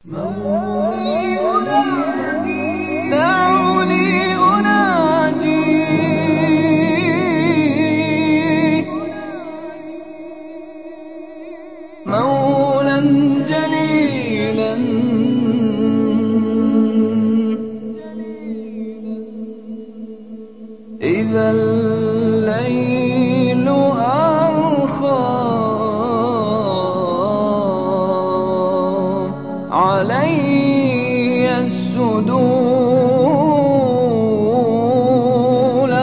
دعوني أناجي مولا جليلا إذا الليل أرخى علي السدول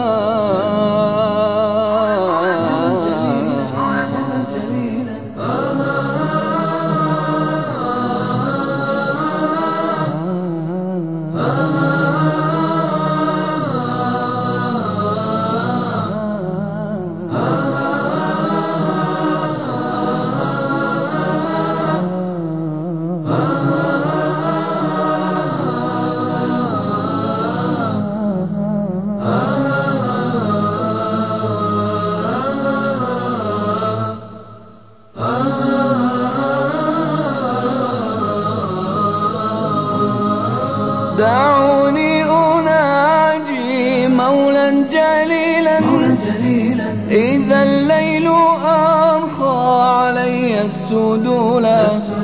دعوني أناجي مولا جليلا إذا الليل أرخى علي السدولا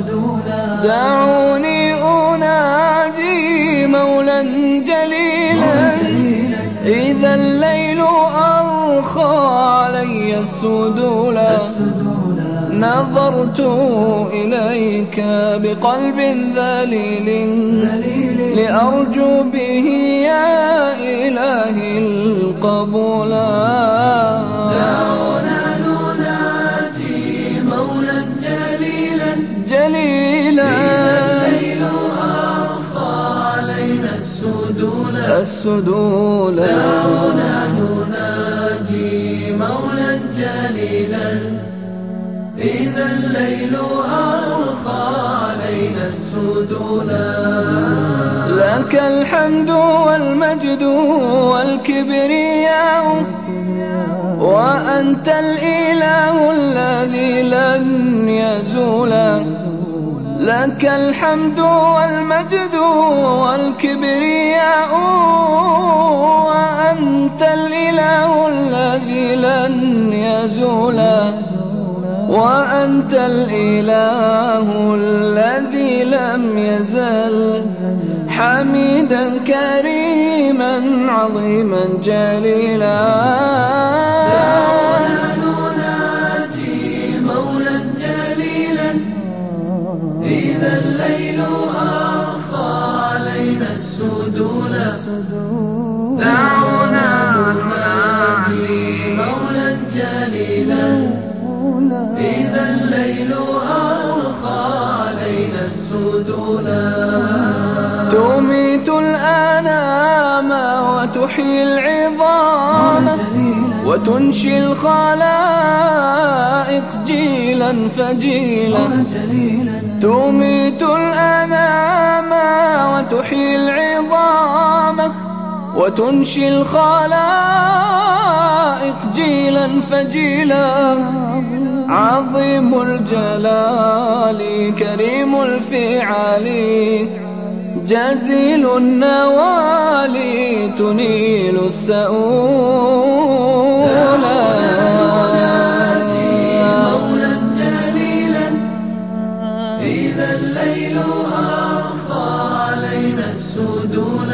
دعوني أناجي مولا جليلا إذا الليل أرخى علي السدولا نظرت إليك بقلب ذليل لأرجو به يا إلهي القبول دعونا نناجي مولا جليلا الليل أرخى علينا السدول دعونا نناجي مولا جليلا إذا الليل أرخى علينا السدول لك الحمد والمجد والكبرياء وأنت الإله الذي لن يزول لك الحمد والمجد والكبرياء وأنت الإله الذي لن يزول وأنت الإله الذي لم يزل حميدا كريما عظيما جليلا دعونا نناجي مولا جليلا إذا الليل أرخى علينا السدول دعونا نناجي مولا جليلا إذا الليل أرخى علينا السدول تميت الأنام وتحيي العظام وتنشي الخلائق جيلا فجيلا تميت الأنام وتحيي العظام وتنشي الخلائق جيلا فجيلا عظيم الجلال كريم الفعال جزيل النوال تنيل السؤول مولا جليلا إذا الليل أرخى علينا السدول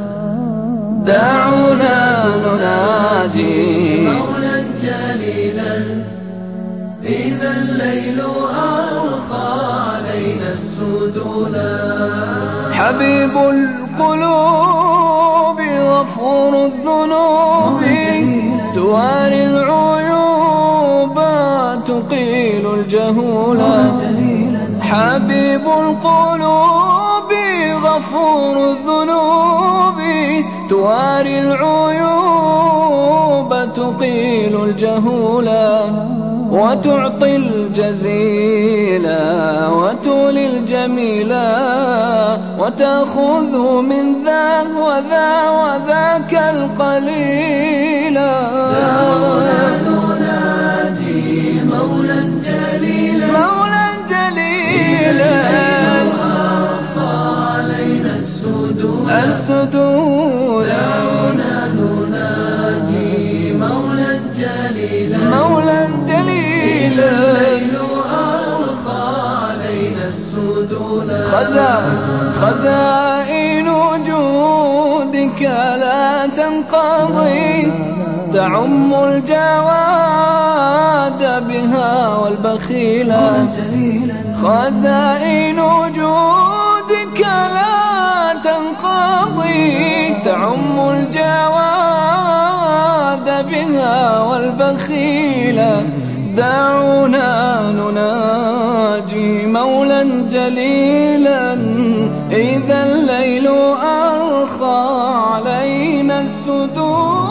دعونا نناجي مولا جليلا إذا الليل أرخى علينا السدول حبيب القلوب غفور الذنوب تواري العيوب تقيل الجهول حبيب القلوب غفور الذنوب تواري العيوب تقيل الجهول وتعطي الجزيلا وتولي الجميلا وتأخذ من ذا وذا وذاك القليلا دعونا نناجي مولا جليلا مولا جليلا السدود. دعونا نناجي مولا جليلا مولا جليلا الليل أرخى علينا السدود. خزائن وجودك لا تنقضي تعم الجواد بها والبخيلا. خزائن وجودك لا تنقضي تعم الجواد بها والبخيلا. دعونا نناجي مولا جليلا إذا الليل أرخى علينا السدود.